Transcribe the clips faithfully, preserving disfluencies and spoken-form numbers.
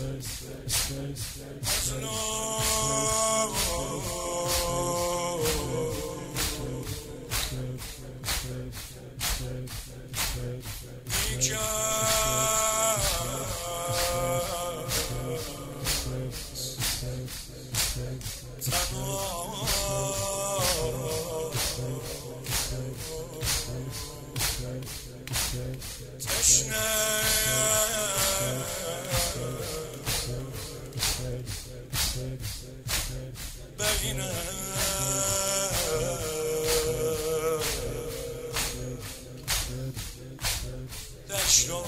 تشنه بین دشت و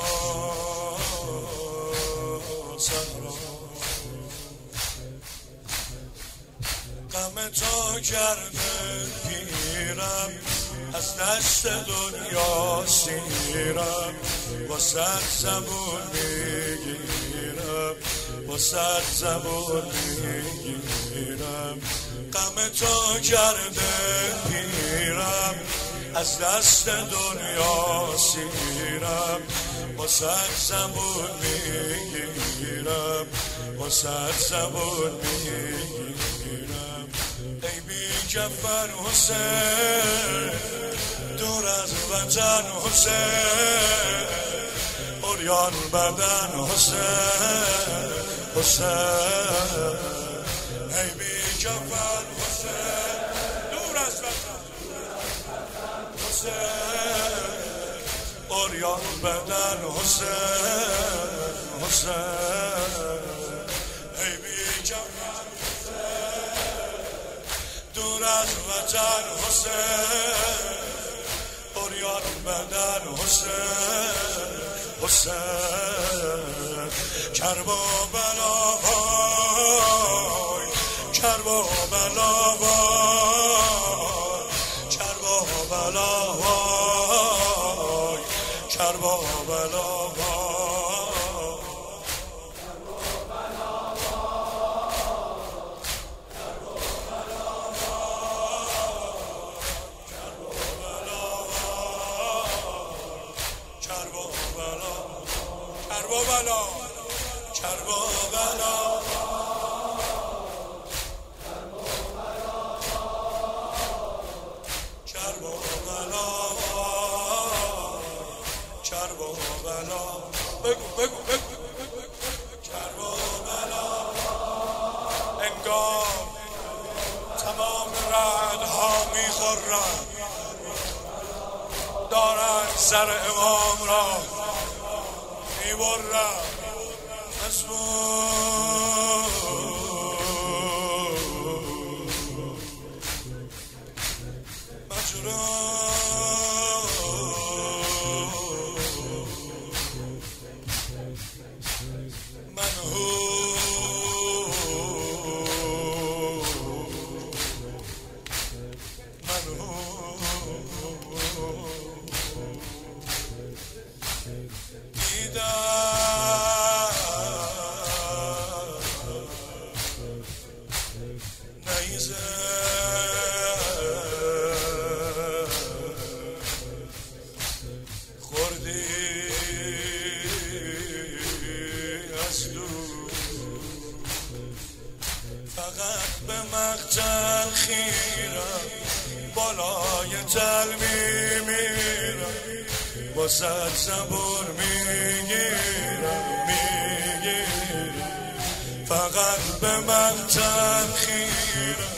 صحرا غم تو کرده پیرم، از دست دنیا سیرم، واسه زبون میگیرم، واسه زبون میگیرم. غم تو کرده پیرم، از دست دنیا سیرم، واسه زبون میگیرم، واسه زبون میگیرم. ای بی جعفر حسین، دور از وطن حسین، عریان بدن حسین، حسین. ای بی جعفر حسین، دور از وطن حسین، عریان بدن حسین، حسین. ای بی جعفر دور از وطن حسین، عریان بدن حسین، حسین. کرب و بلا وای، کرب و بلا وای، کرب و بلا وای، کرب و بلا وای. کربلا کربلا کربلا کربلا بگو بگو بگو کربلا. انگار تمام رعدها میخورن، دارن سر امام را میبرم. فقط به مقتل خیرم، بالای تل میمیرم، واسه زبور میگیرم میگیرم. فقط به مقتل خیرم،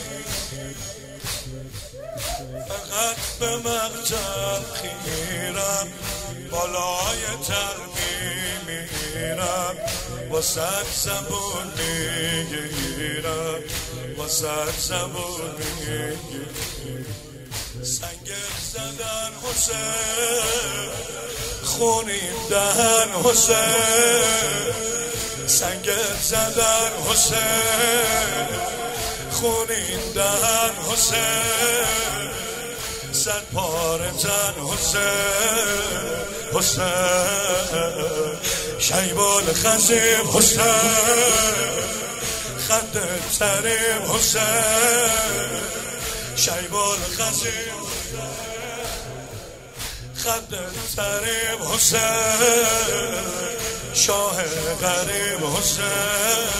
فقط به مقتل خیرم، بالای تل میمیرم، واسه زبون میگیرم، واسه زبون میگیرم. سنگ زدن حسین، خونین دهن حسین، سنگ زدن حسین، خونین دهن حسین، صد پاره تن حسین، حسین. شیب الخزیم حسین، خنده تریم حسین، شیب الخزیم خنده تریم حسین، شاه غریب حسین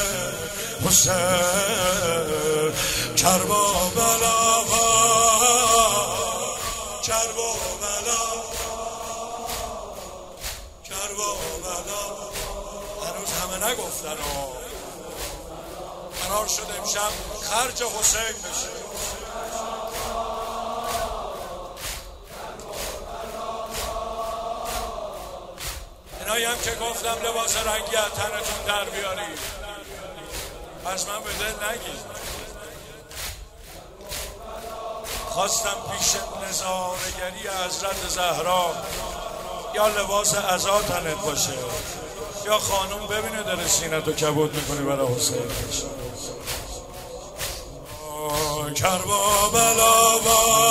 حسین کربلا کربلا کربلا هنوز همه نگفتن ها. قرار شد امشب خرج حسین بشه. اینایی هم که گفتم لباس رنگی از تنتون در بیاری، پس من به دل نگیر. خواستم پیش نظاره‌گری حضرت زهرا یا لباس عزا تنت باشه یا خانوم ببینه داره سینتو کبود میکنی برای حسین. کربلا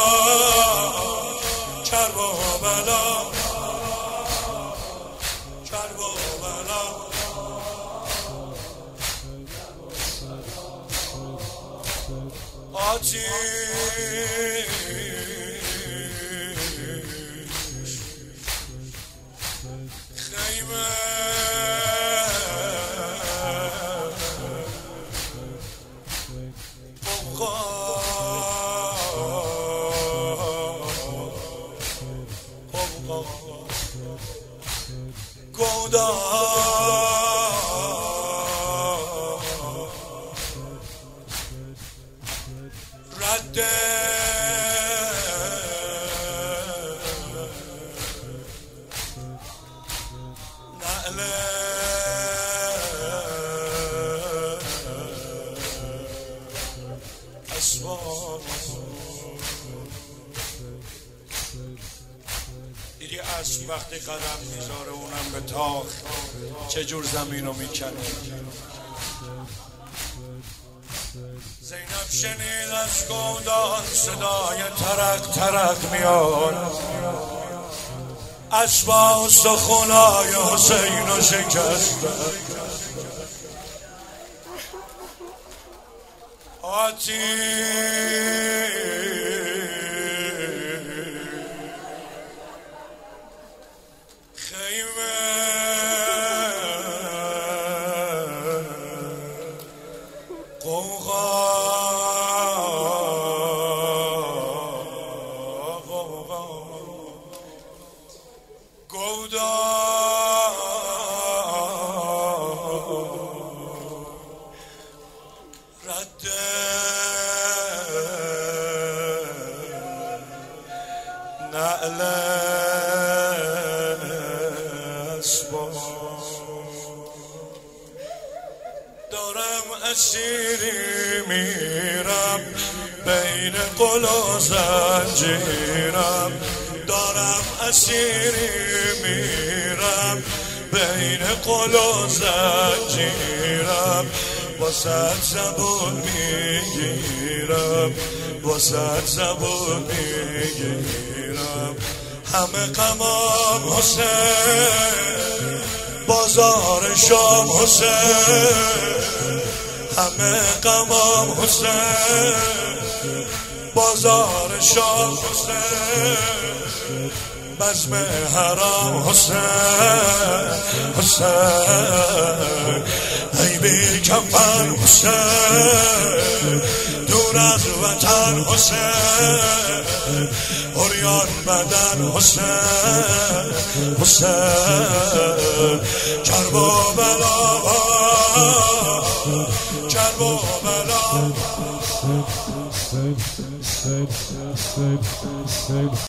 کربلا کربلا آتیش خیمه گودا رد نعل اسباب. دیدی اسب وقتی قدم میذاره اونم به تاخ چجور زمین رو میکنه. زینب شنید از گودان صدای ترق ترق میاد، اسبا سخنای حسین رو شکستن. آتیش خیمه قوقا قوقا گودا رد نعل دارم اسیری میرم بین قل و زنجیرم، دارم اسیری میرم بین قل و زنجیرم. واسه زبون میگیرم واسه زبون میگیرم. همه غمام حسین بازار شام حسین، همه غمام حسین بازار شام حسین. بزم حرام حسین حسین ای بی کفن حسین دور از وطن حسین عریان بدن حسین حسین کربلا کربلا